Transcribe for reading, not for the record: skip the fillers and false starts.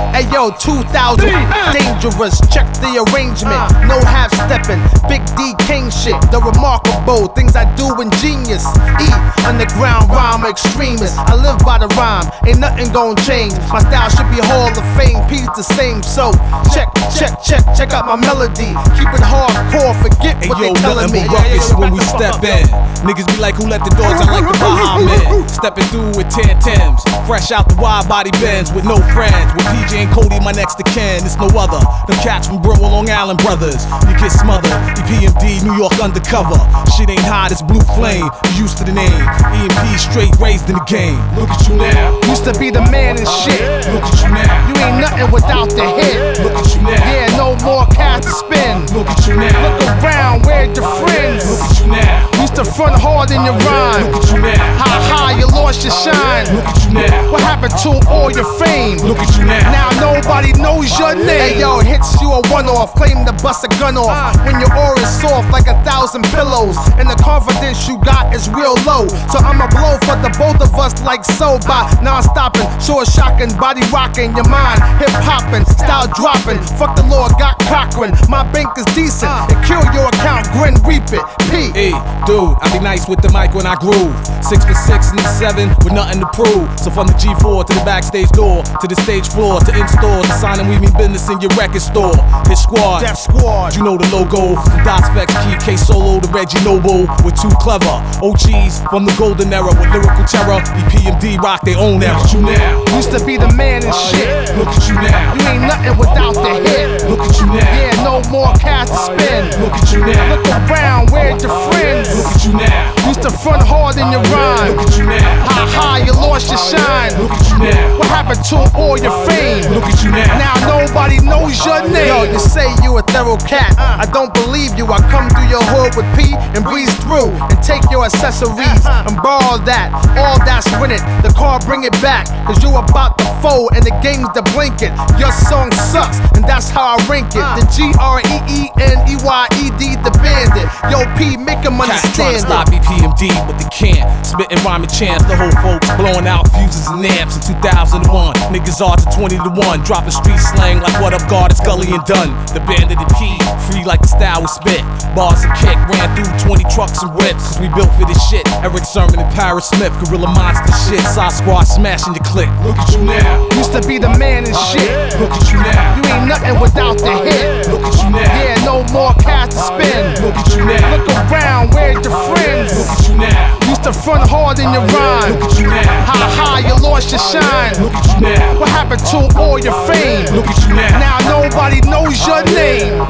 Hey yo, 2000, dangerous, check the arrangement. No half-stepping, Big D King shit. The remarkable things I do ingenious. E, underground rhyme extremist. I live by the rhyme, ain't nothing gon' change. My style should be Hall of Fame, P's the same. So, check out my melody. Keep it hardcore, forget what they telling me. Ruckus when we step in. Niggas be like, who let the dogs out like the Bahamas? Stepping through with 10 Tims, fresh out the wide body Benz with no friends. With PJ and Cody, my next to Ken, it's no other. Them cats from Brentwood, Long Island brothers. You get smothered, EPMD, New York undercover. Shit ain't hot, it's blue flame. You used to the name. EMP straight raised in the game. Look at you now. Used to be the man and shit. Look at you now. You ain't nothing without the hit. Look at you now. Yeah, no more cash to spin. Look at you now. Look around, where's your friends? Look at you now. Used to front hard in your rhyme. Look at you now. How high you lost your shine. Look at you now. What happened to all your fame? Look at you now. Now nobody knows your name. Hey yo, hits you a one-off, claim to bust a gun off. When your aura's soft like 1,000 pillows, and the confidence you got is real low. So I'ma blow for the both of us like so by non-stopping, short shocking, body rocking, your mind hip hopping, style dropping. Fuck the Lord, got Cochran. My bank is decent, and kill your account, grin, reap it. P. Hey, dude, I be nice with the mic when I groove. 6 for 6 and 7 with nothing to prove. So from the G4 to the backstage door, to the stage floor, to in-store, to sign and we mean business in your record store. Hit squad, Def Squad, you know the logo. From Dot Specs, Key, K Solo to Reggie Noble. We're too clever. OGs from the golden era with lyrical terror. EPMD rock their own era. Look at you now. used to be the man and shit. Look at you now. You ain't nothing without the hit. Look at you now. Yeah, no more cash to spend. Look at you now. Look around, where's your friends? Look at you now. Used to front hard in your rhyme. Look at you now. How high you lost your shine. Look at you now. What happened to all your fame? Look at you now. Now nobody knows your name. Yo, you say you a thorough cat. I don't believe you. I come through your hood with P and breeze through and take your accessories and borrow that. All that's winning. The car bring it back. Cause you about to fold and the game's the blinking. Your song sucks and that's how I rank it. The GREENEYED, the bandit. Yo, P, make him understand it. Stop EPMD, but they can't. Spitting rhyming chants, the whole folks blowing out fuses and amps in 2001. Niggas are to 20 to 1, dropping street slang like what up, God, it's Gully and Dunn. The bandit and P, free like the style we spit. Bars and kick, ran through 20 trucks and whips. Cause we built for this shit. Eric Sermon and Paris Smith, Gorilla Monster shit. Sasquatch smashing your click. Look at you now. Used to be the man and shit. Look at you now. You ain't nothing without the hit. Look at you now. Yeah, no more cash to spend. Look at you now. Look around, where's your friends? Look at you now. Used to front hard in your rhyme. Look at you now. How high you lost your shine. Look at you now. What happened to all your fame? Look at you now. Now nobody knows your name.